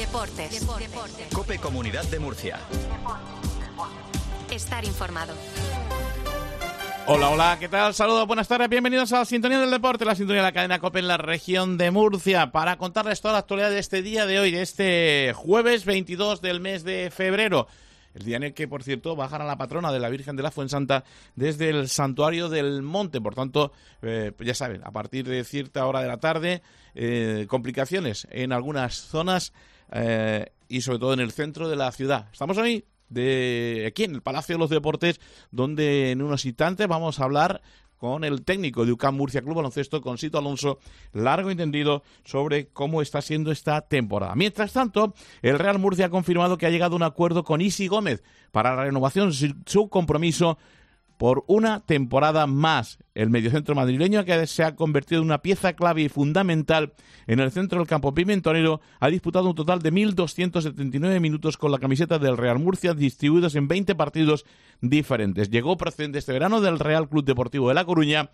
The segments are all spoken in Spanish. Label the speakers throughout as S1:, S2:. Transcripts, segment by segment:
S1: Deportes.
S2: COPE Comunidad de Murcia.
S1: Estar informado.
S3: Hola, ¿qué tal? Saludos, buenas tardes, bienvenidos a la Sintonía del Deporte, la sintonía de la cadena COPE en la región de Murcia, para contarles toda la actualidad de este día de hoy, de este jueves 22 del mes de febrero. El día en el que, por cierto, bajan a la patrona de la Virgen de la Fuensanta desde el Santuario del Monte. Por tanto, ya saben, a partir de cierta hora de la tarde, complicaciones en algunas zonas y sobre todo en el centro de la ciudad. Estamos hoy aquí en el Palacio de los Deportes, donde en unos instantes vamos a hablar con el técnico de UCAM Murcia Club Baloncesto, con Sito Alonso, largo y tendido sobre cómo está siendo esta temporada. Mientras tanto, el Real Murcia ha confirmado que ha llegado a un acuerdo con Isi Gómez para la renovación de su compromiso por una temporada más. El mediocentro madrileño, que se ha convertido en una pieza clave y fundamental en el centro del campo pimentonero, ha disputado un total de 1.279 minutos con la camiseta del Real Murcia, distribuidos en 20 partidos diferentes. Llegó procedente este verano del Real Club Deportivo de La Coruña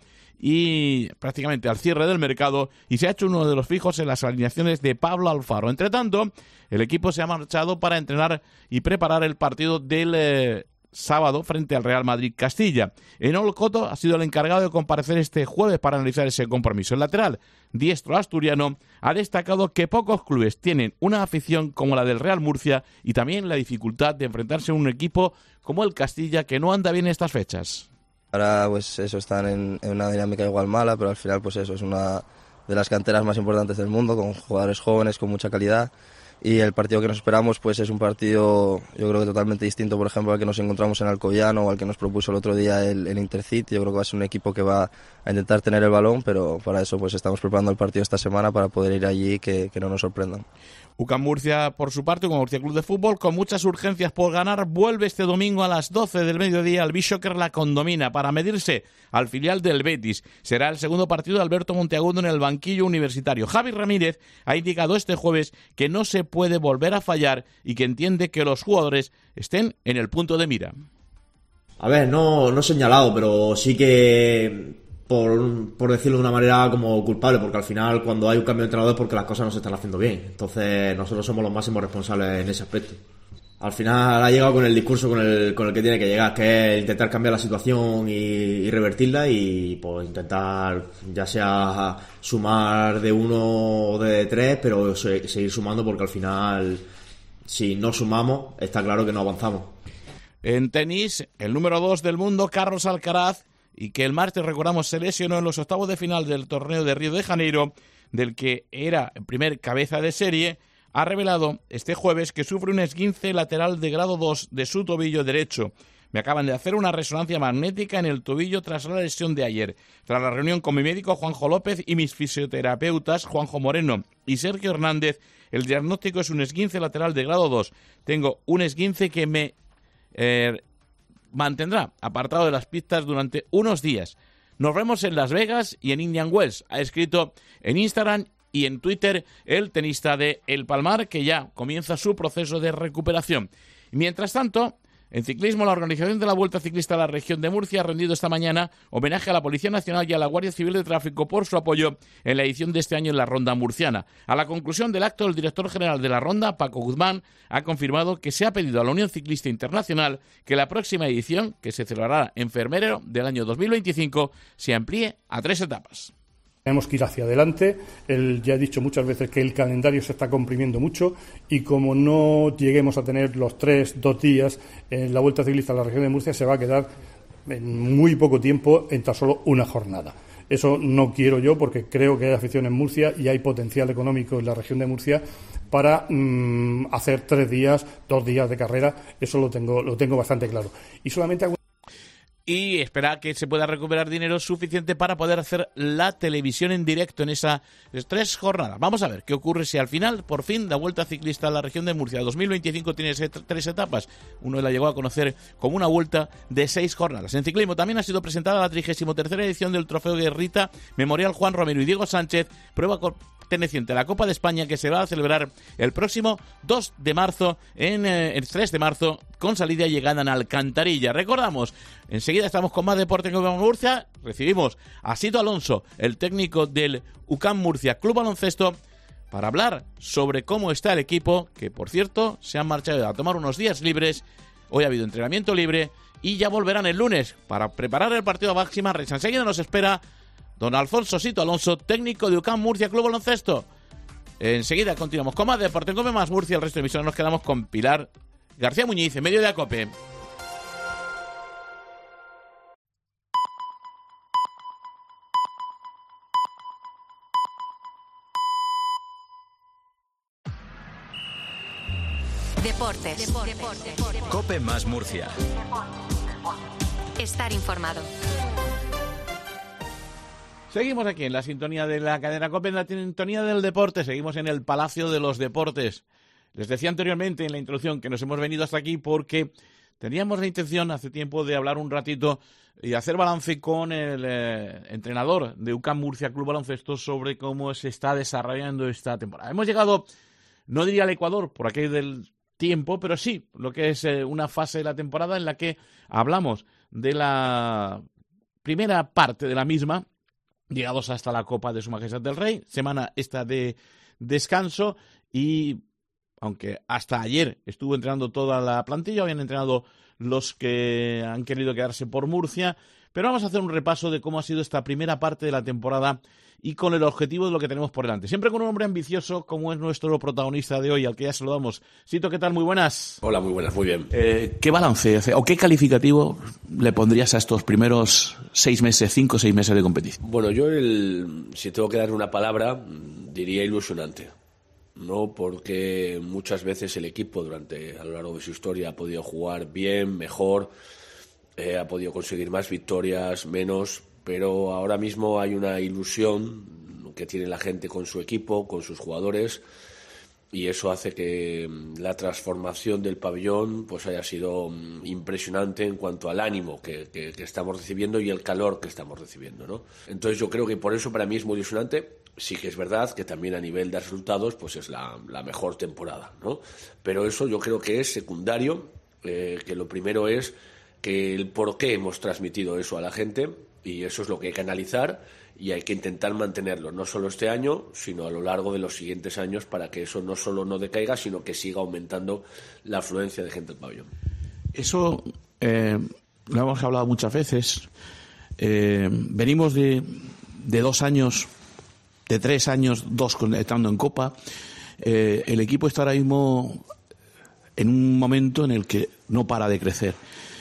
S3: y prácticamente al cierre del mercado, y se ha hecho uno de los fijos en las alineaciones de Pablo Alfaro. Entre tanto, el equipo se ha marchado para entrenar y preparar el partido del sábado frente al Real Madrid Castilla. Enol Coto ha sido el encargado de comparecer este jueves para analizar ese compromiso. El lateral diestro asturiano ha destacado que pocos clubes tienen una afición como la del Real Murcia y también la dificultad de enfrentarse a un equipo como el Castilla, que no anda bien en estas fechas.
S4: Ahora pues eso, están en una dinámica igual mala, pero al final pues eso, es una de las canteras más importantes del mundo, con jugadores jóvenes con mucha calidad. Y el partido que nos esperamos pues es un partido, yo creo que totalmente distinto, por ejemplo, al que nos encontramos en Alcoyano o al que nos propuso el otro día el Intercity. Yo creo que va a ser un equipo que va a intentar tener el balón, pero para eso pues estamos preparando el partido esta semana para poder ir allí y que no nos sorprendan.
S3: UCAM Murcia, por su parte, como Murcia Club de Fútbol, con muchas urgencias por ganar, vuelve este domingo a las 12 del mediodía al Bishoker La Condomina para medirse al filial del Betis. Será el segundo partido de Alberto Monteagudo en el banquillo universitario. Javi Ramírez ha indicado este jueves que no se puede volver a fallar y que entiende que los jugadores estén en el punto de mira.
S5: A ver, no señalado, pero sí que por decirlo de una manera como culpable, porque al final cuando hay un cambio de entrenador es porque las cosas no se están haciendo bien. Entonces nosotros somos los máximos responsables en ese aspecto. Al final ha llegado con el discurso con el que tiene que llegar, que es intentar cambiar la situación y revertirla, y pues intentar ya sea sumar de uno o de tres, pero seguir sumando, porque al final si no sumamos está claro que no avanzamos.
S3: En tenis, el número 2 del mundo, Carlos Alcaraz, y que el martes, recordamos, se lesionó en los octavos de final del torneo de Río de Janeiro, del que era el primer cabeza de serie, ha revelado este jueves que sufre un esguince lateral de grado 2 de su tobillo derecho. Me acaban de hacer una resonancia magnética en el tobillo tras la lesión de ayer. Tras la reunión con mi médico Juanjo López y mis fisioterapeutas Juanjo Moreno y Sergio Hernández, el diagnóstico es un esguince lateral de grado 2. Tengo un esguince que me mantendrá apartado de las pistas durante unos días. Nos vemos en Las Vegas y en Indian Wells, ha escrito en Instagram y en Twitter el tenista de El Palmar, que ya comienza su proceso de recuperación. Mientras tanto, en ciclismo, la organización de la Vuelta Ciclista a la región de Murcia ha rendido esta mañana homenaje a la Policía Nacional y a la Guardia Civil de Tráfico por su apoyo en la edición de este año en la Ronda Murciana. A la conclusión del acto, el director general de la Ronda, Paco Guzmán, ha confirmado que se ha pedido a la Unión Ciclista Internacional que la próxima edición, que se celebrará en febrero del año 2025, se amplíe a 3 etapas.
S6: Tenemos que ir hacia adelante. Ya he dicho muchas veces que el calendario se está comprimiendo mucho, y como no lleguemos a tener los 2 días en la Vuelta Ciclista a la región de Murcia, se va a quedar en muy poco tiempo en tan solo una jornada. Eso no quiero yo, porque creo que hay afición en Murcia y hay potencial económico en la región de Murcia para hacer 3 días, 2 días de carrera. Eso lo tengo bastante claro. Y solamente
S3: y espera que se pueda recuperar dinero suficiente para poder hacer la televisión en directo en esas 3 jornadas. Vamos a ver qué ocurre si al final, por fin, la Vuelta Ciclista a la región de Murcia 2025 tiene 3 etapas. Uno la llegó a conocer como una vuelta de 6 jornadas. En ciclismo también ha sido presentada la 33ª edición del Trofeo Guerrita Memorial Juan Romero y Diego Sánchez, prueba perteneciente a la Copa de España, que se va a celebrar el próximo 2 de marzo, el 3 de marzo, con salida y llegada en Alcantarilla. Recordamos, enseguida estamos con más deporte en UCAM Murcia. Recibimos a Sito Alonso, el técnico del UCAM Murcia Club Baloncesto, para hablar sobre cómo está el equipo, que por cierto se han marchado a tomar unos días libres. Hoy ha habido entrenamiento libre y ya volverán el lunes para preparar el partido a máxima risa. Enseguida nos espera don Alfonso Sito Alonso, técnico de UCAM Murcia Club Baloncesto. Enseguida continuamos con más Deporte en Cope Más Murcia. El resto de emisiones nos quedamos con Pilar García Muñiz en medio de ACOPE.
S1: Deportes.
S2: Cope Más Murcia.
S1: Estar informado.
S3: Seguimos aquí en la sintonía de la cadena COPE, en la sintonía del deporte. Seguimos en el Palacio de los Deportes. Les decía anteriormente en la introducción que nos hemos venido hasta aquí porque teníamos la intención hace tiempo de hablar un ratito y hacer balance con el entrenador de UCAM Murcia Club Baloncesto sobre cómo se está desarrollando esta temporada. Hemos llegado, no diría al Ecuador, por aquello del tiempo, pero sí, lo que es una fase de la temporada en la que hablamos de la primera parte de la misma, llegados hasta la Copa de Su Majestad del Rey, semana esta de descanso y aunque hasta ayer estuvo entrenando toda la plantilla, habían entrenado los que han querido quedarse por Murcia, pero vamos a hacer un repaso de cómo ha sido esta primera parte de la temporada y con el objetivo de lo que tenemos por delante. Siempre con un hombre ambicioso como es nuestro protagonista de hoy, al que ya saludamos. Sito, ¿qué tal? Muy buenas.
S7: Hola, muy buenas, muy bien.
S3: ¿Qué balance o qué calificativo le pondrías a estos primeros 6 meses, 5 o 6 meses de competición?
S7: Bueno, yo si tengo que dar una palabra, diría ilusionante. No, porque muchas veces el equipo a lo largo de su historia ha podido jugar bien, mejor, ha podido conseguir más victorias, menos, pero ahora mismo hay una ilusión que tiene la gente con su equipo, con sus jugadores, y eso hace que la transformación del pabellón pues haya sido impresionante en cuanto al ánimo que estamos recibiendo y el calor que estamos recibiendo, ¿no? Entonces yo creo que por eso para mí es muy ilusionante. Sí que es verdad que también a nivel de resultados pues es la mejor temporada, ¿no? Pero eso yo creo que es secundario, que lo primero es que el por qué hemos transmitido eso a la gente, y eso es lo que hay que analizar y hay que intentar mantenerlo, no solo este año, sino a lo largo de los siguientes años, para que eso no solo no decaiga, sino que siga aumentando la afluencia de gente al pabellón.
S3: Eso lo hemos hablado muchas veces. Venimos de 2 años, de 3 años, 2 estando en Copa. El equipo está ahora mismo en un momento en el que no para de crecer.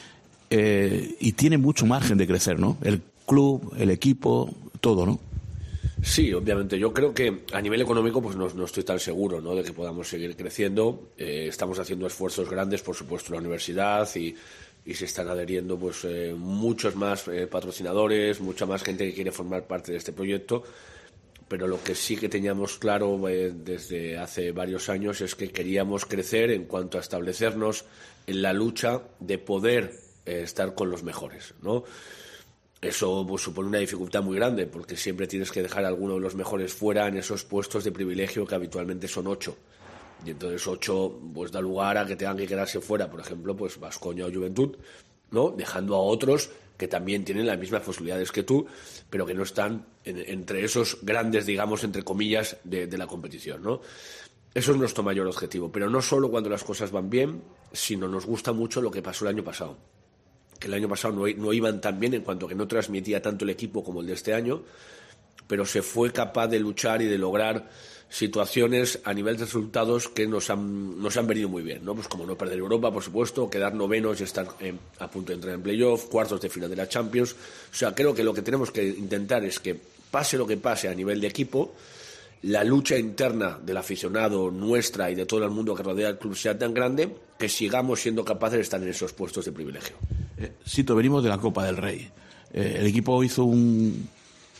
S3: Y tiene mucho margen de crecer, ¿no? El club, el equipo, todo, ¿no?
S7: Sí, obviamente. Yo creo que a nivel económico pues no estoy tan seguro, ¿no?, de que podamos seguir creciendo. Estamos haciendo esfuerzos grandes, por supuesto, en la universidad y se están adheriendo pues muchos más patrocinadores, mucha más gente que quiere formar parte de este proyecto. Pero lo que sí que teníamos claro desde hace varios años es que queríamos crecer en cuanto a establecernos en la lucha de poder estar con los mejores, ¿no? Eso pues supone una dificultad muy grande porque siempre tienes que dejar a alguno de los mejores fuera en esos puestos de privilegio que habitualmente son 8. Y entonces 8 pues da lugar a que tengan que quedarse fuera, por ejemplo, pues Baskonia o Juventud, ¿no?, dejando a otros que también tienen las mismas posibilidades que tú, pero que no están entre esos grandes, digamos, entre comillas, de la competición, ¿no? Eso es nuestro mayor objetivo, pero no solo cuando las cosas van bien, sino nos gusta mucho lo que pasó el año pasado. Que el año pasado no iban tan bien en cuanto que no transmitía tanto el equipo como el de este año, pero se fue capaz de luchar y de lograr situaciones a nivel de resultados que nos han venido muy bien, ¿no? Pues como no perder Europa, por supuesto, quedar novenos y estar a punto de entrar en playoff, cuartos de final de la Champions. O sea, creo que lo que tenemos que intentar es que pase lo que pase a nivel de equipo, la lucha interna del aficionado, nuestra y de todo el mundo que rodea el club sea tan grande que sigamos siendo capaces de estar en esos puestos de privilegio.
S3: Sito, venimos de la Copa del Rey. El equipo hizo un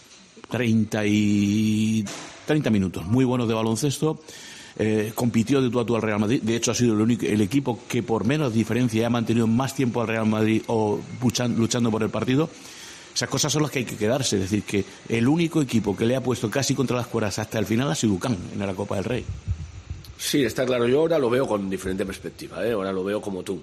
S3: 30 minutos muy buenos de baloncesto. Compitió de tú a tú al Real Madrid. De hecho, ha sido el equipo que por menos diferencia ha mantenido más tiempo al Real Madrid luchando por el partido. Esas cosas son las que hay que quedarse. Es decir, que el único equipo que le ha puesto casi contra las cuerdas hasta el final ha sido UCAM en la Copa del Rey.
S7: Sí, está claro. Yo ahora lo veo con diferente perspectiva, ¿eh? Ahora lo veo como tú.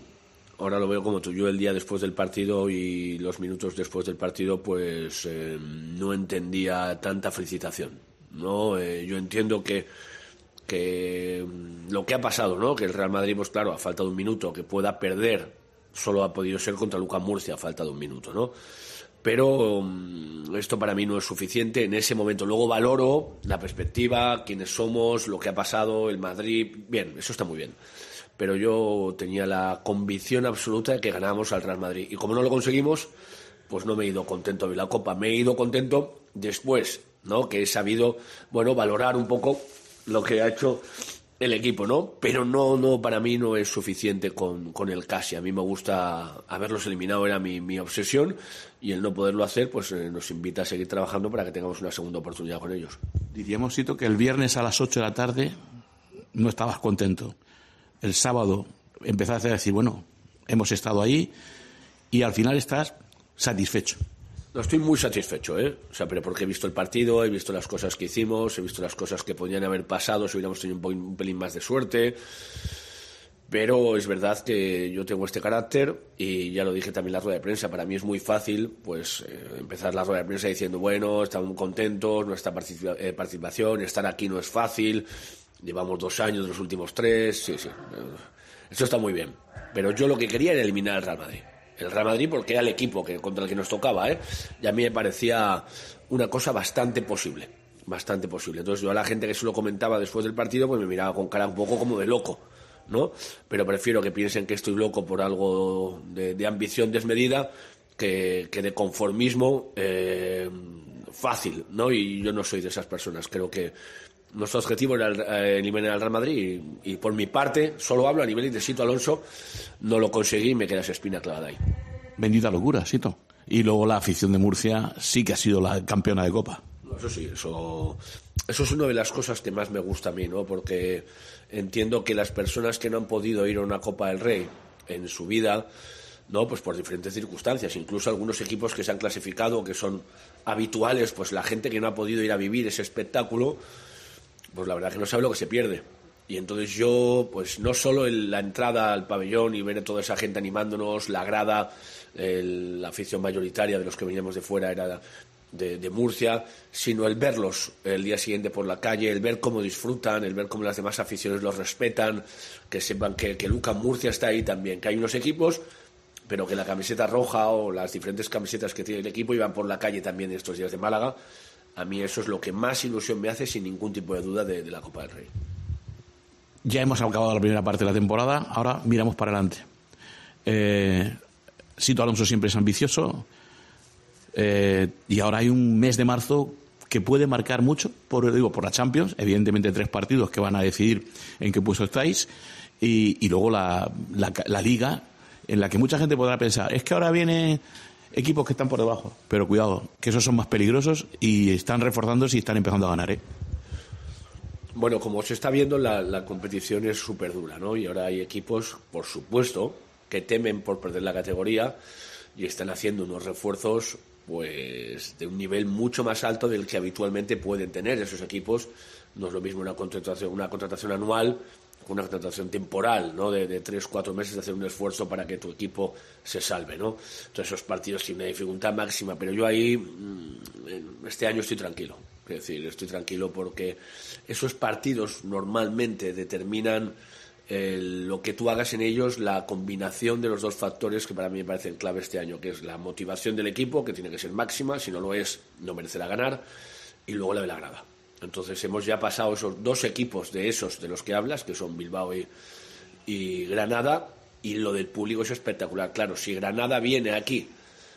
S7: Yo el día después del partido y los minutos después del partido, pues no entendía tanta felicitación, ¿no? Yo entiendo que que lo que ha pasado, ¿no? Que el Real Madrid, pues claro, a falta de un minuto, que pueda perder, solo ha podido ser contra Lucas Murcia a falta de un minuto, ¿no? Pero esto para mí no es suficiente en ese momento. Luego valoro la perspectiva, quiénes somos, lo que ha pasado, el Madrid. Bien, eso está muy bien. Pero yo tenía la convicción absoluta de que ganábamos al Real Madrid. Y como no lo conseguimos, pues no me he ido contento de la Copa. Me he ido contento después, ¿no? Que he sabido, bueno, valorar un poco lo que ha hecho el equipo, ¿no? Pero no, para mí no es suficiente con el casi. A mí me gusta haberlos eliminado, era mi obsesión, y el no poderlo hacer, pues nos invita a seguir trabajando para que tengamos una segunda oportunidad con ellos.
S8: Diríamos, Sito, que el viernes a las 8 de la tarde no estabas contento. El sábado empezaste a decir, bueno, hemos estado ahí, y al final estás satisfecho.
S7: No, estoy muy satisfecho, ¿eh? O sea, pero porque he visto el partido, he visto las cosas que hicimos, he visto las cosas que podían haber pasado si hubiéramos tenido un pelín más de suerte. Pero es verdad que yo tengo este carácter, y ya lo dije también en la rueda de prensa. Para mí es muy fácil, pues, empezar la rueda de prensa diciendo, bueno, estamos muy contentos, nuestra participación, estar aquí no es fácil, llevamos 2 años de los últimos 3, sí. Eso está muy bien. Pero yo lo que quería era eliminar al Real Madrid. El Real Madrid porque era el equipo contra el que nos tocaba, ¿eh? Y a mí me parecía una cosa bastante posible. Entonces yo a la gente que se lo comentaba después del partido, pues me miraba con cara un poco como de loco, ¿no? Pero prefiero que piensen que estoy loco por algo de ambición desmedida que de conformismo fácil, ¿no? Y yo no soy de esas personas. Creo que nuestro objetivo era eliminar al Real Madrid, y por mi parte, solo hablo a nivel de Sito Alonso, no lo conseguí y me queda esa espina clavada ahí.
S8: Bendita locura, Sito. Y luego la afición de Murcia sí que ha sido la campeona de Copa.
S7: Eso sí, eso es una de las cosas que más me gusta a mí, ¿no? Porque entiendo que las personas que no han podido ir a una Copa del Rey en su vida, ¿no? Pues por diferentes circunstancias, incluso algunos equipos que se han clasificado, que son habituales, pues la gente que no ha podido ir a vivir ese espectáculo, pues la verdad que no sabe lo que se pierde. Y entonces yo, pues no solo la entrada al pabellón y ver a toda esa gente animándonos, la grada, la afición mayoritaria de los que veníamos de fuera era de Murcia, sino el verlos el día siguiente por la calle, el ver cómo disfrutan, el ver cómo las demás aficiones los respetan, que sepan que Lucas Murcia está ahí también, que hay unos equipos, pero que la camiseta roja o las diferentes camisetas que tiene el equipo iban por la calle también estos días de Málaga. A mí eso es lo que más ilusión me hace, sin ningún tipo de duda, de la Copa del Rey.
S8: Ya hemos acabado la primera parte de la temporada, ahora miramos para adelante. Sito Alonso siempre es ambicioso, y ahora hay un mes de marzo que puede marcar mucho, por la Champions, evidentemente 3 partidos que van a decidir en qué puesto estáis, y luego la Liga, en la que mucha gente podrá pensar, es que ahora viene equipos que están por debajo, pero cuidado, que esos son más peligrosos y están reforzándose y están empezando a ganar, ¿eh?
S7: Bueno, como se está viendo, la competición es súper dura, ¿no? Y ahora hay equipos, por supuesto, que temen por perder la categoría y están haciendo unos refuerzos, pues, de un nivel mucho más alto del que habitualmente pueden tener esos equipos. No es lo mismo una contratación anual, una contratación temporal, ¿no? De 3-4 meses, de hacer un esfuerzo para que tu equipo se salve, ¿no? Entonces esos partidos tienen una dificultad máxima, pero yo ahí este año estoy tranquilo. Es decir, estoy tranquilo porque esos partidos normalmente determinan lo que tú hagas en ellos, la combinación de los 2 factores que para mí me parecen clave este año, que es la motivación del equipo, que tiene que ser máxima, si no lo es, no merecerá ganar, y luego la de la grada. Entonces hemos ya pasado esos 2 equipos de los que hablas, que son Bilbao y Granada, y lo del público es espectacular. Claro, si Granada viene aquí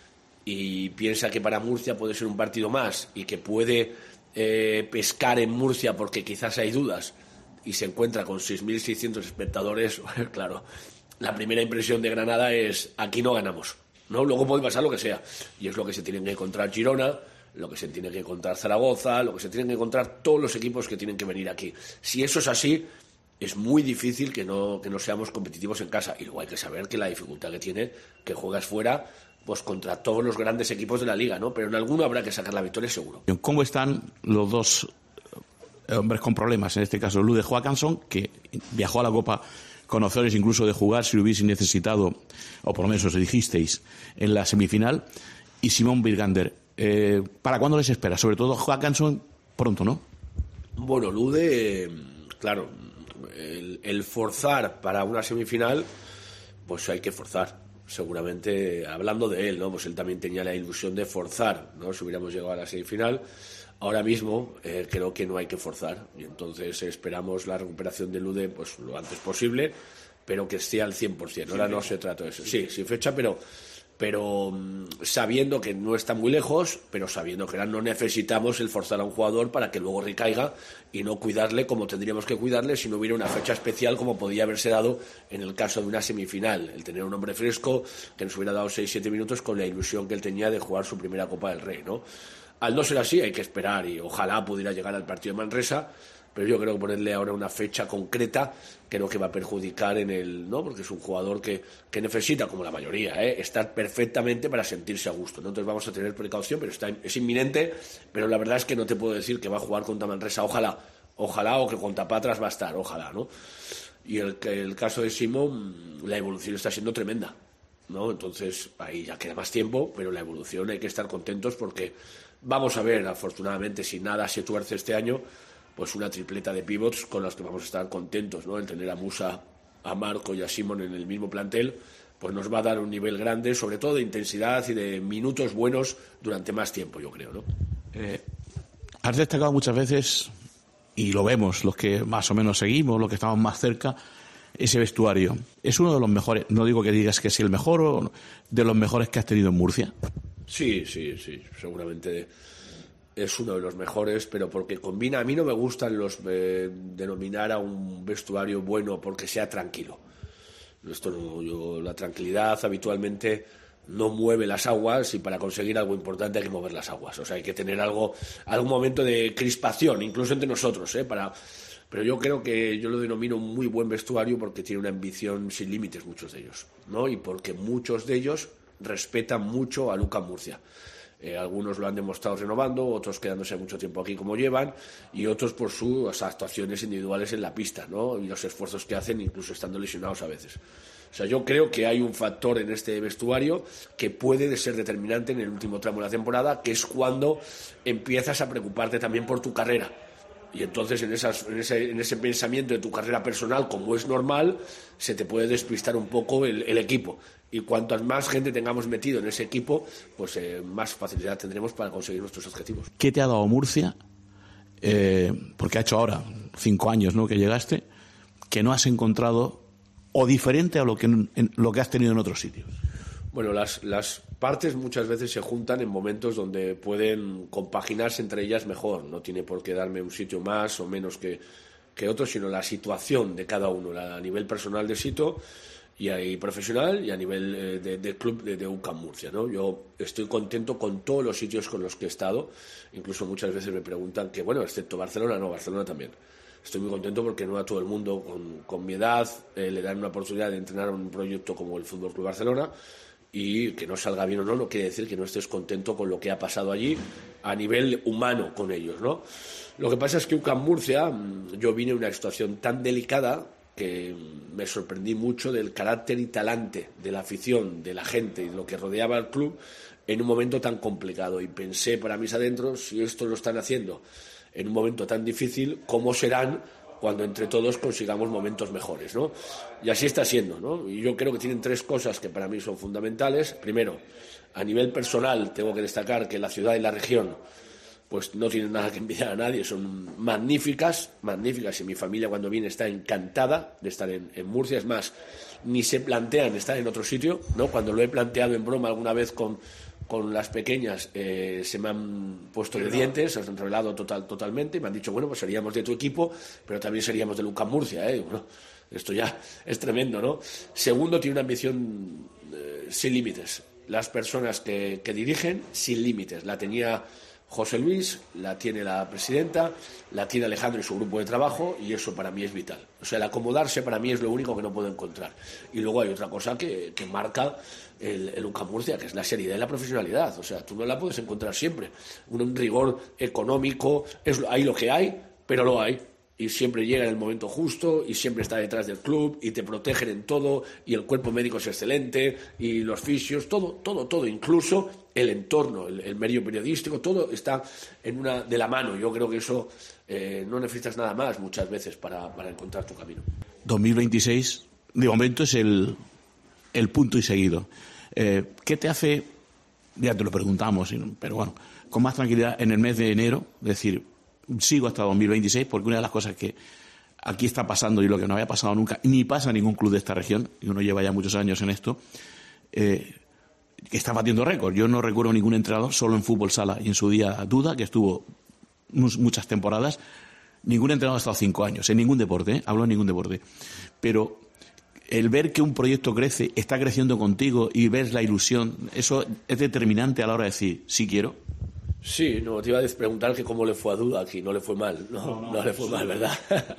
S7: y piensa que para Murcia puede ser un partido más y que puede pescar en Murcia porque quizás hay dudas, y se encuentra con 6.600 espectadores, claro, la primera impresión de Granada es aquí no ganamos, ¿no? Luego puede pasar lo que sea, y es lo que se tienen que encontrar Girona, lo que se tiene que encontrar Zaragoza, lo que se tienen que encontrar todos los equipos que tienen que venir aquí. Si eso es así, es muy difícil que no seamos competitivos en casa. Y luego hay que saber que la dificultad que tiene, que juegas fuera, pues contra todos los grandes equipos de la Liga, ¿no? Pero en alguno habrá que sacar la victoria seguro.
S8: ¿Cómo están los 2 hombres con problemas? En este caso, Lude Johansson, que viajó a la Copa con opciones incluso de jugar si lo hubiese necesitado, o por lo menos os dijisteis, en la semifinal, y Simón Birgander. ¿Para cuándo les espera? Sobre todo Johansson pronto, ¿no?
S7: Bueno, Lude claro, el forzar para una semifinal, pues hay que forzar. Seguramente, hablando de él, ¿no? Pues él también tenía la ilusión de forzar, ¿no? Si hubiéramos llegado a la semifinal. Ahora mismo creo que no hay que forzar, y entonces esperamos la recuperación de Lude pues lo antes posible, pero que esté al 100%. Ahora no se trata de eso. Sí, sin fecha, pero sabiendo que no está muy lejos, pero sabiendo que ahora no necesitamos el forzar a un jugador para que luego recaiga y no cuidarle como tendríamos que cuidarle si no hubiera una fecha especial como podía haberse dado en el caso de una semifinal. El tener un hombre fresco que nos hubiera dado 6-7 minutos con la ilusión que él tenía de jugar su primera Copa del Rey, ¿no? Al no ser así hay que esperar y ojalá pudiera llegar al partido de Manresa, pero yo creo que ponerle ahora una fecha concreta creo que va a perjudicar ¿no? Porque es un jugador que necesita, como la mayoría, estar perfectamente para sentirse a gusto, ¿no? Entonces vamos a tener precaución, pero es inminente, pero la verdad es que no te puedo decir que va a jugar contra Manresa, ojalá, o que contra Patras va a estar, ojalá, ¿no? Y el caso de Simón, la evolución está siendo tremenda, ¿no? Entonces ahí ya queda más tiempo, pero la evolución hay que estar contentos porque vamos a ver, afortunadamente, si nada se tuerce este año, pues una tripleta de pivots con los que vamos a estar contentos, ¿no? El tener a Musa, a Marco y a Simón en el mismo plantel, pues nos va a dar un nivel grande, sobre todo de intensidad y de minutos buenos durante más tiempo, yo creo, ¿no?
S8: Has destacado muchas veces, y lo vemos los que más o menos seguimos, los que estamos más cerca, ese vestuario. ¿Es uno de los mejores? No digo que digas que es el mejor, o de los mejores que has tenido en Murcia.
S7: Sí, seguramente es uno de los mejores, pero porque combina. A mí no me gustan denominar a un vestuario bueno porque sea tranquilo. Esto no, la tranquilidad habitualmente no mueve las aguas, y para conseguir algo importante hay que mover las aguas. O sea, hay que tener algún momento de crispación, incluso entre nosotros, pero yo creo que yo lo denomino un muy buen vestuario porque tiene una ambición sin límites, muchos de ellos, ¿no? Y porque muchos de ellos respetan mucho a UCAM Murcia. Algunos lo han demostrado renovando, otros quedándose mucho tiempo aquí como llevan, y otros por sus actuaciones individuales en la pista, ¿no? Y los esfuerzos que hacen, incluso estando lesionados a veces. O sea, yo creo que hay un factor en este vestuario que puede ser determinante en el último tramo de la temporada, que es cuando empiezas a preocuparte también por tu carrera. Y entonces en ese pensamiento de tu carrera personal, como es normal, se te puede despistar un poco el equipo. Y cuanto más gente tengamos metido en ese equipo, pues más facilidad tendremos para conseguir nuestros objetivos.
S8: ¿Qué te ha dado Murcia? Porque ha hecho ahora 5 años, ¿no?, que llegaste, que no has encontrado, o diferente a lo que has tenido en otros sitios.
S7: Bueno, las partes muchas veces se juntan en momentos donde pueden compaginarse entre ellas mejor. No tiene por qué darme un sitio más o menos que otro, sino la situación de cada uno, a nivel personal de sitio y profesional, y a nivel de club de UCAM Murcia, ¿no? Yo estoy contento con todos los sitios con los que he estado. Incluso muchas veces me preguntan que, bueno, excepto Barcelona, no, Barcelona también. Estoy muy contento porque no a todo el mundo con mi edad le dan una oportunidad de entrenar un proyecto como el Fútbol Club Barcelona. Y que no salga bien o no quiere decir que no estés contento con lo que ha pasado allí a nivel humano con ellos, ¿no? Lo que pasa es que UCAM Murcia, yo vine en una situación tan delicada que me sorprendí mucho del carácter y talante de la afición, de la gente y de lo que rodeaba al club en un momento tan complicado. Y pensé para mis adentros, si esto lo están haciendo en un momento tan difícil, ¿cómo serán cuando entre todos consigamos momentos mejores, ¿no? Y así está siendo, ¿no? Y yo creo que tienen 3 cosas que para mí son fundamentales. Primero, a nivel personal tengo que destacar que la ciudad y la región pues no tienen nada que envidiar a nadie, son magníficas, y mi familia cuando viene está encantada de estar en Murcia. Es más, ni se plantean estar en otro sitio, ¿no? Cuando lo he planteado en broma alguna vez con las pequeñas, se me han puesto de dientes, se han revelado totalmente, y me han dicho, bueno, pues seríamos de tu equipo, pero también seríamos de UCAM Murcia, Bueno, esto ya es tremendo, ¿no? Segundo, tiene una ambición sin límites. Las personas que dirigen, sin límites. La tenía José Luis, la tiene la presidenta, la tiene Alejandro y su grupo de trabajo, y eso para mí es vital. O sea, el acomodarse para mí es lo único que no puedo encontrar. Y luego hay otra cosa que marca el UCAM Murcia, que es la seriedad y la profesionalidad. O sea, tú no la puedes encontrar siempre. Un rigor económico, hay lo que hay, pero lo hay. y siempre llega en el momento justo y siempre está detrás del club y te protegen en todo y el cuerpo médico es excelente y los fisios, todo, incluso el entorno, el medio periodístico, todo está de la mano. Yo creo que eso no necesitas nada más muchas veces para encontrar tu camino.
S8: 2026, de momento, es el punto y seguido. ¿Qué te hace, ya te lo preguntamos, pero bueno, con más tranquilidad en el mes de enero, decir, sigo hasta 2026, porque una de las cosas que aquí está pasando y lo que no había pasado nunca, ni pasa en ningún club de esta región, y uno lleva ya muchos años en esto, que está batiendo récord. Yo no recuerdo ningún entrenador, solo en fútbol sala y en su día Duda, que estuvo muchas temporadas. Ningún entrenador ha estado 5 años, en ningún deporte, hablo en ningún deporte. Pero el ver que un proyecto crece, está creciendo contigo y ves la ilusión, eso es determinante a la hora de decir, sí quiero.
S7: Sí, no, te iba a preguntar que cómo le fue a Duda aquí, no le fue mal, no le fue mal, ¿verdad?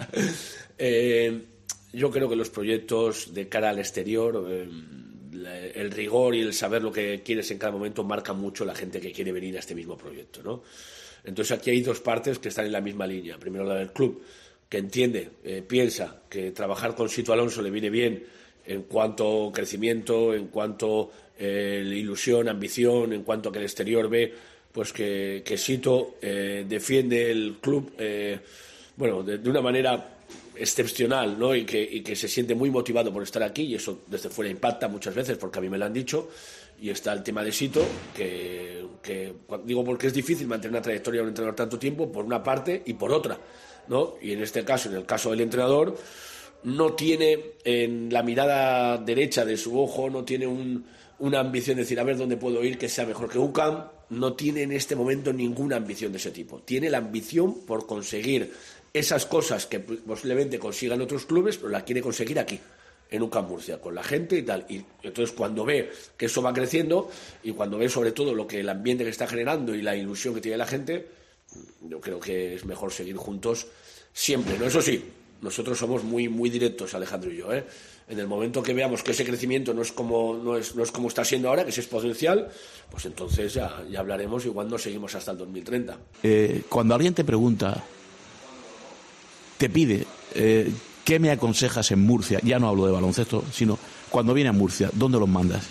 S7: Yo creo que los proyectos de cara al exterior, el rigor y el saber lo que quieres en cada momento marca mucho la gente que quiere venir a este mismo proyecto, ¿no? Entonces aquí hay dos partes que están en la misma línea. Primero la del club, que entiende, piensa que trabajar con Sito Alonso le viene bien en cuanto crecimiento, en cuanto ilusión, ambición, en cuanto que el exterior ve pues que Sito defiende el club de una manera excepcional, ¿no? y que se siente muy motivado por estar aquí, y eso desde fuera impacta muchas veces porque a mí me lo han dicho. Y está el tema de Sito, que digo porque es difícil mantener una trayectoria de un entrenador tanto tiempo, por una parte y por otra, ¿no? Y en este caso, en el caso del entrenador, no tiene en la mirada derecha de su ojo, no tiene una ambición de decir, a ver dónde puedo ir que sea mejor que UCAM. No tiene en este momento ninguna ambición de ese tipo. Tiene la ambición por conseguir esas cosas que posiblemente consigan otros clubes, pero la quiere conseguir aquí, en UCAM Murcia, con la gente y tal. Y entonces cuando ve que eso va creciendo y cuando ve sobre todo lo que el ambiente que está generando y la ilusión que tiene la gente, yo creo que es mejor seguir juntos siempre, ¿no? Eso sí, nosotros somos muy, muy directos, Alejandro y yo, ¿eh? En el momento que veamos que ese crecimiento no es como está siendo ahora, que es exponencial, pues entonces ya hablaremos y cuando seguimos hasta el 2030.
S8: Cuando alguien te pregunta, te pide, ¿qué me aconsejas en Murcia? Ya no hablo de baloncesto, sino cuando viene a Murcia, ¿dónde los mandas?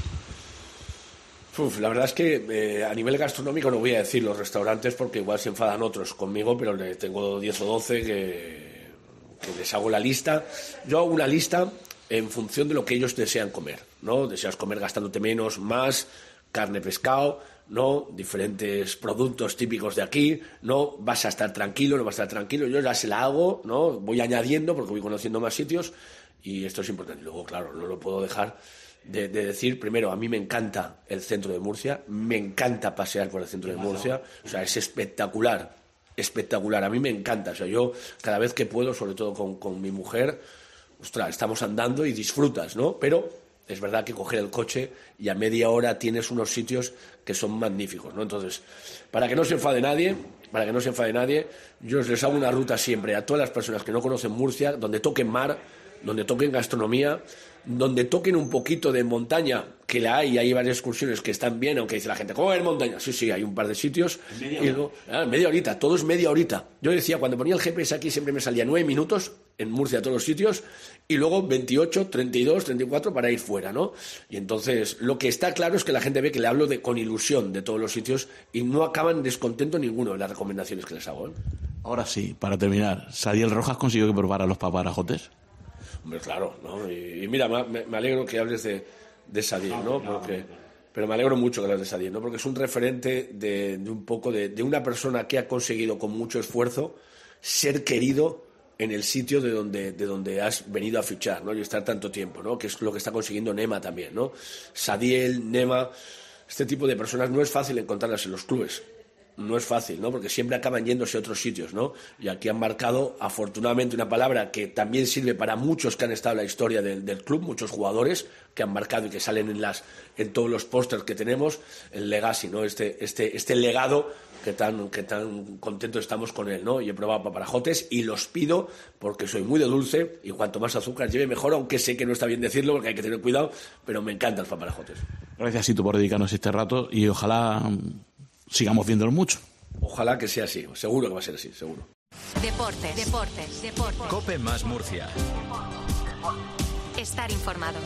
S7: La verdad es que a nivel gastronómico no voy a decir los restaurantes porque igual se enfadan otros conmigo, pero tengo 10 o 12 que les hago la lista. Yo hago una lista en función de lo que ellos desean comer, ¿no? Deseas comer gastándote menos, más, carne, pescado, ¿no? Diferentes productos típicos de aquí, ¿no? Vas a estar tranquilo, no vas a estar tranquilo, yo ya se la hago, ¿no? Voy añadiendo porque voy conociendo más sitios y esto es importante. Luego, claro, no lo puedo dejar de decir, primero, a mí me encanta el centro de Murcia, me encanta pasear por el centro de Murcia, o sea, es espectacular, a mí me encanta, o sea, yo cada vez que puedo, sobre todo con mi mujer, ostras, estamos andando y disfrutas, ¿no? Pero es verdad que coger el coche y a media hora tienes unos sitios que son magníficos, ¿no? Entonces, para que no se enfade nadie, yo les hago una ruta siempre a todas las personas que no conocen Murcia, donde toquen mar, donde toquen gastronomía, donde toquen un poquito de montaña, que la hay varias excursiones que están bien, aunque dice la gente, ¿cómo es montaña? Sí, hay un par de sitios. Media horita, todo es media horita. Yo decía, cuando ponía el GPS aquí siempre me salía 9 minutos en Murcia todos los sitios y luego 28, 32, 34 para ir fuera, ¿no? Y entonces lo que está claro es que la gente ve que le hablo con ilusión de todos los sitios y no acaban descontento ninguno de las recomendaciones que les hago, ¿eh? Ahora sí, para terminar, ¿Sadiel Rojas consiguió que probara los paparajotes? Hombre, claro, ¿no? Y mira, me alegro que hables de Sadiel, ¿no? Pero me alegro mucho que hables de Sadiel, ¿no? Porque es un referente de un poco de una persona que ha conseguido con mucho esfuerzo ser querido en el sitio de donde has venido a fichar, ¿no? Y estar tanto tiempo, ¿no? Que es lo que está consiguiendo Nema también, ¿no? Sadiel, Nema, este tipo de personas no es fácil encontrarlas en los clubes. No es fácil, ¿no? Porque siempre acaban yéndose a otros sitios, ¿no? Y aquí han marcado, afortunadamente, una palabra que también sirve para muchos que han estado en la historia del club, muchos jugadores que han marcado y que salen en todos los pósters que tenemos, el legacy, ¿no? Este legado que tan contentos estamos con él, ¿no? Y he probado paparajotes y los pido porque soy muy de dulce y cuanto más azúcar lleve mejor, aunque sé que no está bien decirlo porque hay que tener cuidado, pero me encantan los paparajotes.
S8: Gracias, Sito, por dedicarnos este rato y ojalá sigamos viéndolo mucho.
S7: Ojalá que sea así, seguro que va a ser así, seguro.
S1: Deportes.
S2: Cope más Murcia.
S1: Estar informado.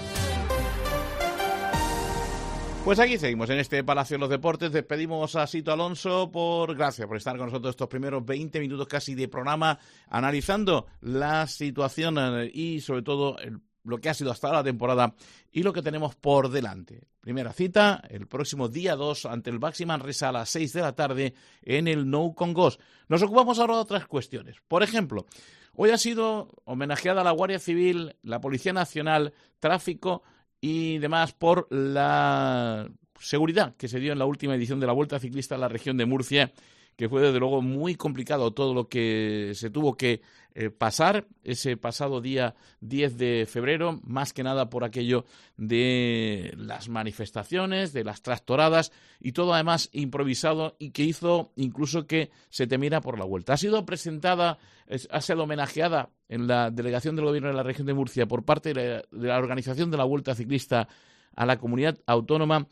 S3: Pues aquí seguimos en este Palacio de los Deportes. Despedimos a Sito Alonso gracias por estar con nosotros estos primeros 20 minutos casi de programa, analizando la situación y sobre todo lo que ha sido hasta ahora la temporada y lo que tenemos por delante. Primera cita, el próximo día 2 ante el Baxi Manresa a las 6 de la tarde en el Nou Congost. Nos ocupamos ahora de otras cuestiones. Por ejemplo, hoy ha sido homenajeada la Guardia Civil, la Policía Nacional, Tráfico y demás por la seguridad que se dio en la última edición de la Vuelta Ciclista en la región de Murcia, que fue desde luego muy complicado todo lo que se tuvo que pasar ese pasado día 10 de febrero, más que nada por aquello de las manifestaciones, de las tractoradas y todo además improvisado y que hizo incluso que se temiera por la Vuelta. Ha sido presentada, ha sido homenajeada en la delegación del Gobierno de la región de Murcia por parte de la organización de la Vuelta Ciclista a la comunidad autónoma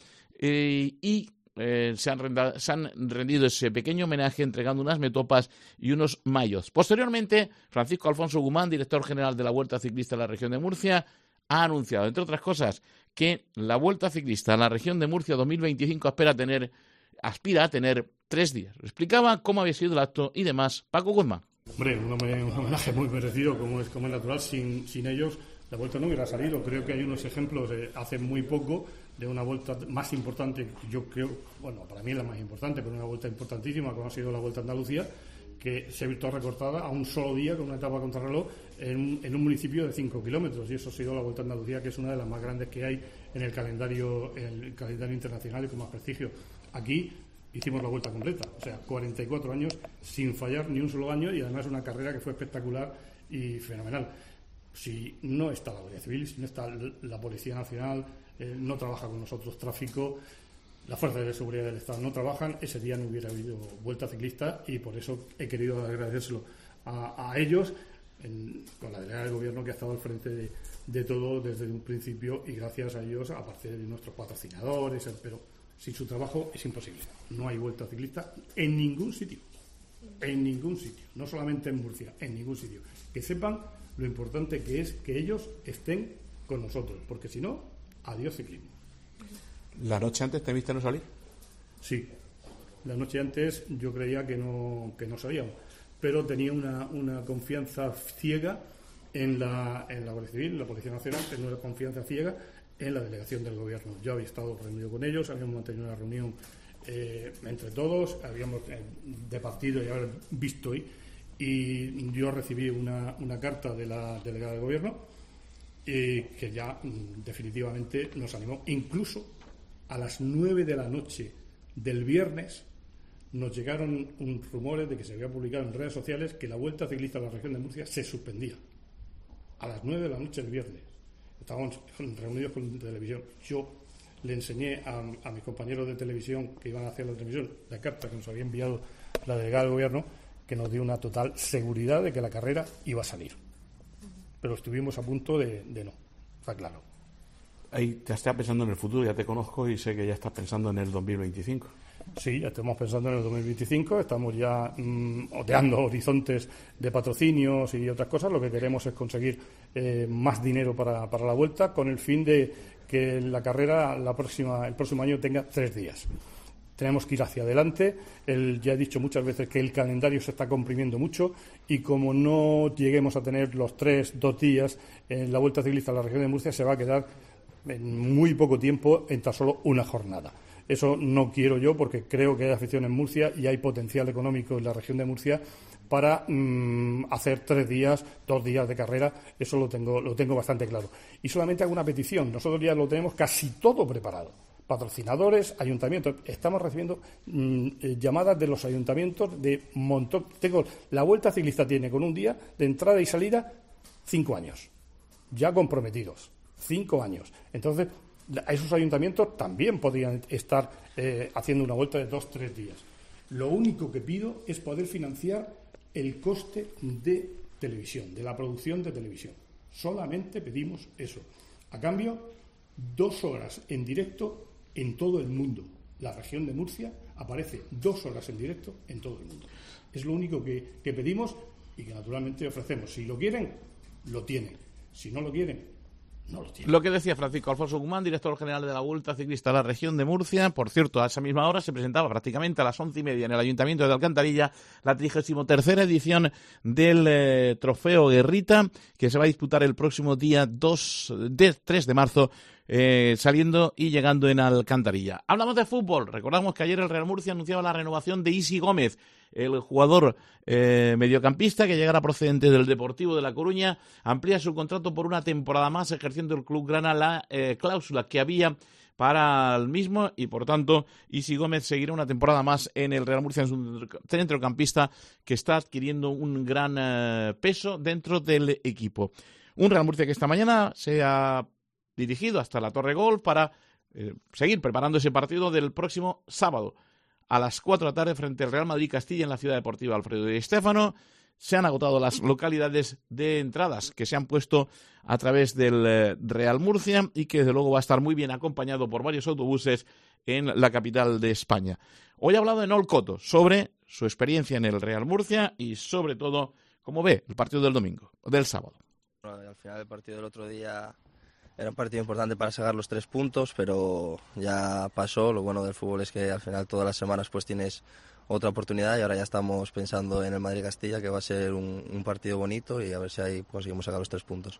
S3: se han rendido ese pequeño homenaje entregando unas metopas y unos mayos. Posteriormente, Francisco Alfonso Guzmán, director general de la Vuelta Ciclista en la región de Murcia, ha anunciado, entre otras cosas, que la Vuelta Ciclista en la región de Murcia 2025 aspira a tener 3 días. Explicaba cómo había sido el acto y demás Paco Guzmán.
S6: Hombre, un homenaje muy merecido, como es natural. Sin ellos la Vuelta no hubiera salido. Creo que hay unos ejemplos de hace muy poco de una Vuelta más importante, yo creo, bueno, para mí es la más importante, pero una Vuelta importantísima como ha sido la Vuelta a Andalucía, que se ha visto recortada a un solo día con una etapa contrarreloj en un municipio de 5 kilómetros, y eso ha sido la Vuelta a Andalucía, que es una de las más grandes que hay en el calendario internacional y con más prestigio. Aquí hicimos la Vuelta completa, o sea, 44 años sin fallar ni un solo año, y además una carrera que fue espectacular y fenomenal. Si no está la Guardia Civil, si no está la Policía Nacional, no trabaja con nosotros Tráfico, las fuerzas de seguridad del Estado no trabajan, ese día no hubiera habido Vuelta Ciclista, y por eso he querido agradecérselo a ellos, con la delegada del Gobierno que ha estado al frente de todo desde un principio, y gracias a ellos, aparte de nuestros patrocinadores, pero sin su trabajo es imposible. No hay Vuelta Ciclista en ningún sitio, no solamente en Murcia, en ningún sitio. Que sepan lo importante que es que ellos estén con nosotros, porque si no, adiós ciclismo.
S3: ¿La noche antes te viste no salir?
S6: Sí, la noche antes yo creía que no salíamos, pero tenía una confianza ciega en la Guardia Civil, la Policía Nacional, tenía una confianza ciega en la delegación del Gobierno. Yo había estado reunido con ellos, habíamos mantenido una reunión entre todos, habíamos departido y haber visto y yo recibí una carta de la delegada del Gobierno que ya definitivamente nos animó. Incluso a las 9 de la noche del viernes nos llegaron rumores de que se había publicado en redes sociales que la Vuelta Ciclista a la región de Murcia se suspendía. A las 9 de la noche del viernes. Estábamos reunidos con televisión. Yo le enseñé a mis compañeros de televisión que iban a hacer la televisión la carta que nos había enviado la delegada del Gobierno, que nos dio una total seguridad de que la carrera iba a salir. Pero estuvimos a punto de no, está claro.
S3: Ahí te estás pensando en el futuro, ya te conozco y sé que ya estás pensando en el 2025.
S6: Sí, ya estamos pensando en el 2025, estamos ya oteando horizontes de patrocinios y otras cosas. Lo que queremos es conseguir más dinero para la Vuelta, con el fin de que la carrera el próximo año tenga 3 días. Tenemos que ir hacia adelante. Ya he dicho muchas veces que el calendario se está comprimiendo mucho, y como no lleguemos a tener los 2 días en la Vuelta Ciclista a la región de Murcia, se va a quedar en muy poco tiempo en tan solo una jornada. Eso no quiero yo, porque creo que hay afición en Murcia y hay potencial económico en la región de Murcia para hacer 3 días, 2 días de carrera. Eso lo tengo bastante claro. Y solamente hago una petición. Nosotros ya lo tenemos casi todo preparado. Patrocinadores, ayuntamientos. Estamos recibiendo llamadas de los ayuntamientos de montón. La Vuelta Ciclista tiene, con un día de entrada y salida, 5 años. Ya comprometidos. 5 años. Entonces, a esos ayuntamientos también podrían estar haciendo una vuelta de 2-3 días. Lo único que pido es poder financiar el coste de televisión, de la producción de televisión. Solamente pedimos eso. A cambio, 2 horas en directo en todo el mundo. La región de Murcia aparece 2 horas en directo en todo el mundo. Es lo único que pedimos y que naturalmente ofrecemos. Si lo quieren, lo tienen. Si no lo quieren, no lo tienen.
S3: Lo que decía Francisco Alfonso Guzmán, director general de la Vuelta Ciclista de la Región de Murcia. Por cierto, a esa misma hora se presentaba prácticamente a las 11:30 en el Ayuntamiento de Alcantarilla la 33ª edición del Trofeo Guerrita, que se va a disputar el próximo día 3 de marzo, saliendo y llegando en Alcantarilla. Hablamos de fútbol. Recordamos que ayer el Real Murcia anunciaba la renovación de Isi Gómez, el jugador mediocampista que llegará procedente del Deportivo de La Coruña. Amplía su contrato por una temporada más, ejerciendo el club grana la cláusula que había para el mismo, y por tanto Isi Gómez seguirá una temporada más en el Real Murcia. Es un centrocampista que está adquiriendo un gran peso dentro del equipo. Un Real Murcia que esta mañana se ha dirigido hasta la Torre Golf para seguir preparando ese partido del próximo sábado a las 4 de la tarde frente al Real Madrid Castilla en la Ciudad Deportiva Alfredo Di Stéfano. Se han agotado las localidades de entradas que se han puesto a través del Real Murcia y que desde luego va a estar muy bien acompañado por varios autobuses en la capital de España. Hoy ha hablado Enol Coto sobre su experiencia en el Real Murcia y sobre todo cómo ve el partido del sábado.
S4: Bueno, al final el partido del otro día era un partido importante para sacar los 3 puntos, pero ya pasó. Lo bueno del fútbol es que al final todas las semanas pues tienes otra oportunidad y ahora ya estamos pensando en el Madrid-Castilla, que va a ser un partido bonito y a ver si ahí conseguimos sacar los 3 puntos.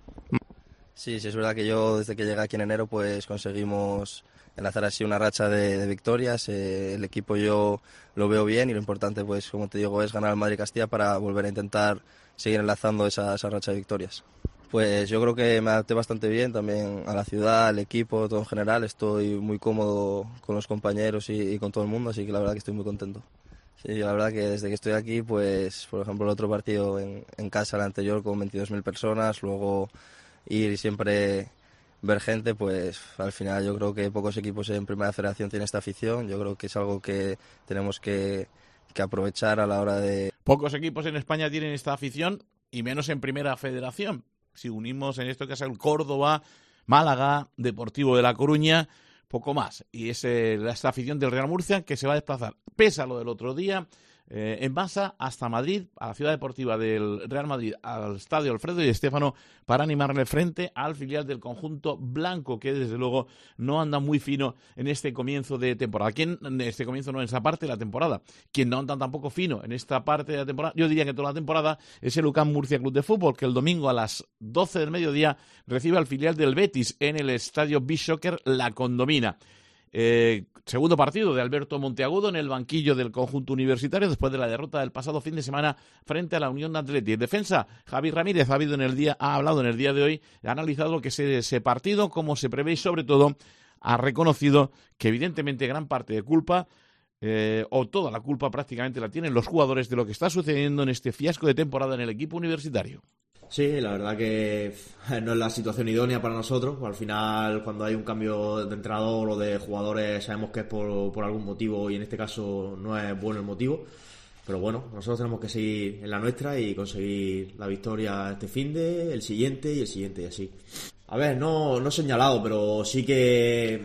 S4: Sí, es verdad que yo desde que llegué aquí en enero pues conseguimos enlazar así una racha de victorias. El equipo yo lo veo bien y lo importante pues como te digo es ganar al Madrid-Castilla para volver a intentar seguir enlazando esa racha de victorias. Pues yo creo que me adapté bastante bien también a la ciudad, al equipo, todo en general. Estoy muy cómodo con los compañeros y con todo el mundo, así que la verdad que estoy muy contento. Sí, la verdad que desde que estoy aquí, pues por ejemplo el otro partido en casa, el anterior, con 22.000 personas, luego ir y siempre ver gente, pues al final yo creo que pocos equipos en Primera Federación tienen esta afición. Yo creo que es algo que tenemos que aprovechar a la hora de...
S3: Pocos equipos en España tienen esta afición y menos en Primera Federación. Si unimos en esto que es el Córdoba, Málaga, Deportivo de La Coruña, poco más. Y es esta afición del Real Murcia que se va a desplazar, pese a lo del otro día, en masa hasta Madrid, a la Ciudad Deportiva del Real Madrid, al Estadio Alfredo Di Stéfano, para animarle frente al filial del conjunto blanco, que desde luego no anda muy fino en este comienzo de temporada. En esta parte de la temporada. Quien no anda tampoco fino en esta parte de la temporada, yo diría que toda la temporada, es el UCAM Murcia Club de Fútbol, que el domingo a las 12 del mediodía recibe al filial del Betis en el estadio Beach Soccer La Condomina. Segundo partido de Alberto Monteagudo en el banquillo del conjunto universitario después de la derrota del pasado fin de semana frente a la Unión Athletic. Defensa, Javi Ramírez ha hablado en el día de hoy, ha analizado lo que es ese partido, cómo se prevé y sobre todo ha reconocido que evidentemente gran parte de culpa o toda la culpa prácticamente la tienen los jugadores de lo que está sucediendo en este fiasco de temporada en el equipo universitario.
S5: Sí, la verdad que no es la situación idónea para nosotros. Al final, cuando hay un cambio de entrenador o de jugadores, sabemos que es por algún motivo y en este caso no es bueno el motivo. Pero bueno, nosotros tenemos que seguir en la nuestra y conseguir la victoria este finde, el siguiente y el siguiente y así. A ver, no señalado, pero sí que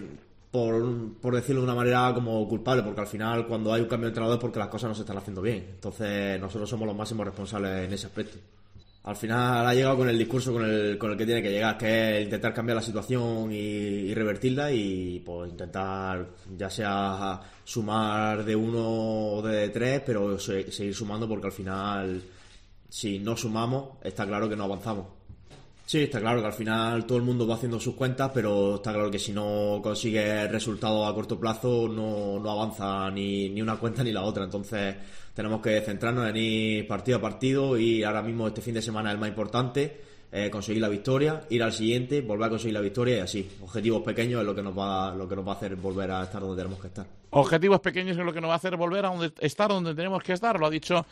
S5: por decirlo de una manera como culpable, porque al final cuando hay un cambio de entrenador es porque las cosas no se están haciendo bien. Entonces nosotros somos los máximos responsables en ese aspecto. Al final ha llegado con el discurso con el que tiene que llegar, que es intentar cambiar la situación y revertirla y pues intentar ya sea sumar de 1 o de 3, pero seguir sumando porque al final si no sumamos está claro que no avanzamos. Sí, está claro que al final todo el mundo va haciendo sus cuentas, pero está claro que si no consigue resultados a corto plazo no avanza ni una cuenta ni la otra. Entonces tenemos que centrarnos en ir partido a partido y ahora mismo este fin de semana es el más importante, conseguir la victoria, ir al siguiente, volver a conseguir la victoria y así. Objetivos pequeños es lo que nos va a hacer volver a estar donde tenemos que estar.
S3: Objetivos pequeños es lo que nos va a hacer volver a estar donde tenemos que estar, lo ha dicho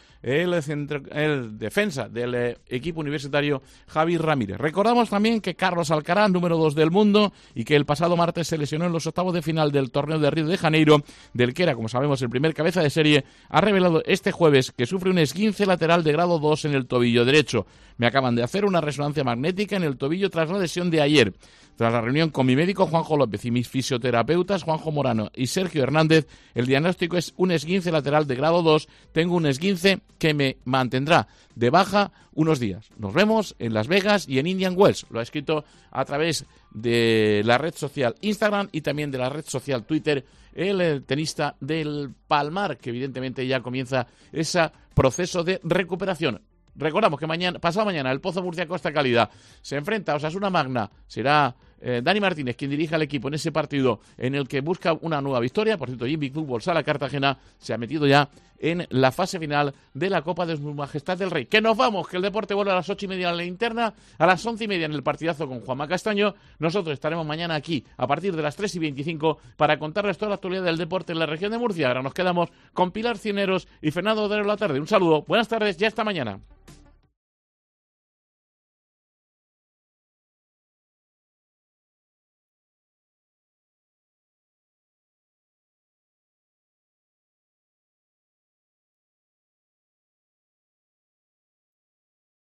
S3: el defensa del equipo universitario Javi Ramírez. Recordamos también que Carlos Alcaraz, número 2 del mundo, y que el pasado martes se lesionó en los octavos de final del torneo de Río de Janeiro, del que era, como sabemos, el primer cabeza de serie, ha revelado este jueves que sufre un esguince lateral de grado 2 en el tobillo derecho. Me acaban de hacer una resonancia magnética en el tobillo tras la lesión de ayer. Tras la reunión con mi médico Juanjo López y mis fisioterapeutas Juanjo Morano y Sergio Hernández, Fernández. El diagnóstico es un esguince lateral de grado 2. Tengo un esguince que me mantendrá de baja unos días. Nos vemos en Las Vegas y en Indian Wells. Lo ha escrito a través de la red social Instagram y también de la red social Twitter el tenista del Palmar, que evidentemente ya comienza ese proceso de recuperación. Recordamos que pasado mañana el Pozo Murcia Costa Calida se enfrenta a Osasuna Magna. Será Dani Martínez quien dirija al equipo en ese partido en el que busca una nueva victoria. Por cierto, Jimmy Fútbol Sala Cartagena se ha metido ya en la fase final de la Copa de Su Majestad del Rey. Que nos vamos, que el deporte vuelve a las 8:30 en la linterna, a las 11:30 en el partidazo con Juanma Castaño. Nosotros estaremos mañana aquí a partir de las 3:25 para contarles toda la actualidad del deporte en la región de Murcia. Ahora nos quedamos con Pilar Cineros y Fernando de la tarde. Un saludo, buenas tardes y hasta mañana.